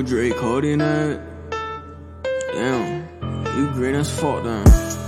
with Drake holding that. Damn, you green as fuck then.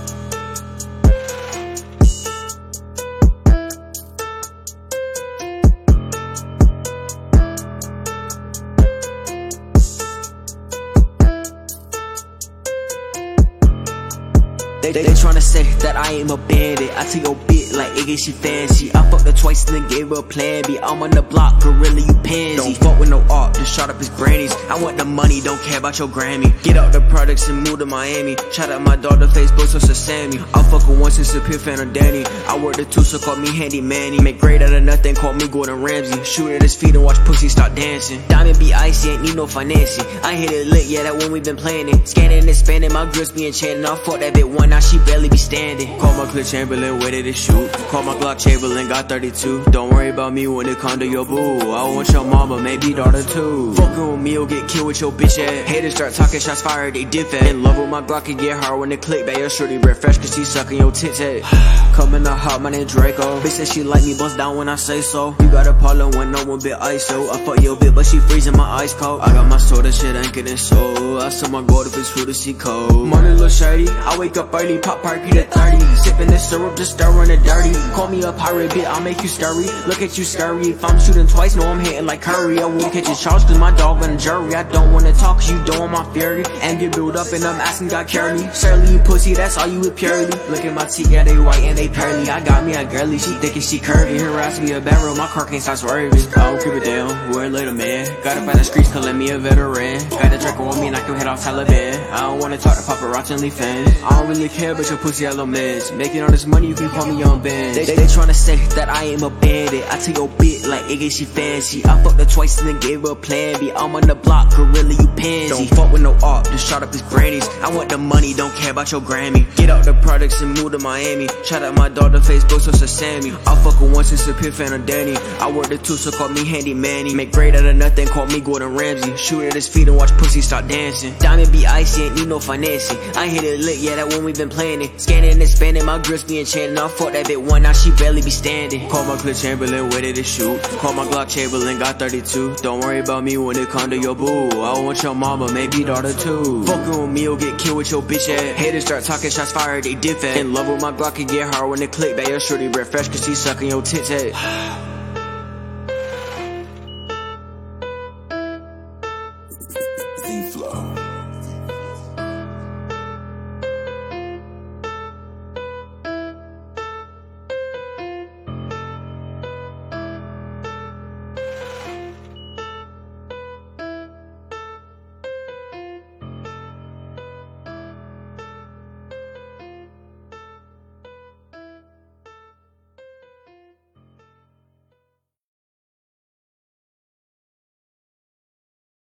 They tryna say that I ain't a bandit. I take your bit like Iggy, she fancy. I fucked her twice and then gave her a plan B. I'm on the block, gorilla, you pansy. Don't fuck with no art, just shot up his grannies. I want the money, don't care about your Grammy. Get out the products and move to Miami. Shout out my daughter, Facebook, so Sammy. I fuck her once and a fan of Danny. I work the two, so call me Handy Manny. Make great out of nothing, call me Gordon Ramsay. Shoot at his feet and watch pussy start dancing. Diamond be icy, ain't need no financing. I hit it lit, yeah, that one we been planning. Scanning and expanding, my grips be enchanted. I fuck that bit one, now she barely be standing. Call my clip Chamberlain, where did it shoot? Call my Glock Chamberlain, got 32. Don't worry about me when it come to your boo. I want your mama, maybe daughter too. Fucking with me, you'll get killed with your bitch ass. Haters start talking, shots fired, they dip fat. In love with my Glock, it get hard when it click back. Your shorty breath fresh, cause she sucking your tits head. Coming out hot, my name Draco. Bitch said she like me, bust down when I say so. You got a problem when no one bit ISO. I fuck your bitch, but she freezing my ice cold. I got my soda, shit ain't getting sold. I sell my gold if it's food to see cold. Money look shady, I wake up early, pop parky to 30. Sipping this syrup, just stirring it dirty. Call me a pirate, bitch, I'll make you scurry. Look at you scurry, if I'm shooting twice, know I'm hitting like Curry. I won't catch a charge, cause my dog on the jury. I don't wanna talk, cause you don't want my fury. And get built up, and I'm asking God carry me. Surely you pussy, that's all you with purely. Look at my teeth, yeah, they white and they pearly. I got me a girly, she thick and she curvy. Her ass be a barrel, my car can't stop swerving. I don't keep it down, we're a little man. Got up out the streets, calling me a veteran. Got the Draco on me and I can head off Taliban. I don't wanna talk to paparazzi and leave fans. I don't really care about your pussy, I love mess. Making all this money, you can call me Young Ben. They tryna say that I ain't a bandit. I take your bit like Iggy, she fancy. I fucked her twice and then gave her a plan B. I'm on the block, gorilla, you pansy. Don't fuck with no art, just shot up his grannies. I want the money, don't care about your Grammy. Get out the products and move to Miami. Shout out my daughter, Facebook, so Sammy. I fuck her once and a fan of Danny. I work the two, so call me Handy Manny. Make great out of nothing, call me Gordon Ramsay. Shoot at his feet and watch pussy start dancing. Diamond be icy, ain't need no financing. I hit it lit, yeah, that one we been planning. Scanning and expanding, my grips be enchanted. I fuck that bit one, now she barely be standing. Call my clip Chamberlain, where did it shoot? Call my Glock Chamberlain, got 32. Don't worry about me when it come to your boo. I want your mama, maybe daughter too. Fucking with me, you'll get killed with your bitch ass. Haters start talking, shots fired, they dip fat. In love with my Glock, it get hard when it click back. Your shorty breath fresh, cause she sucking your tits head.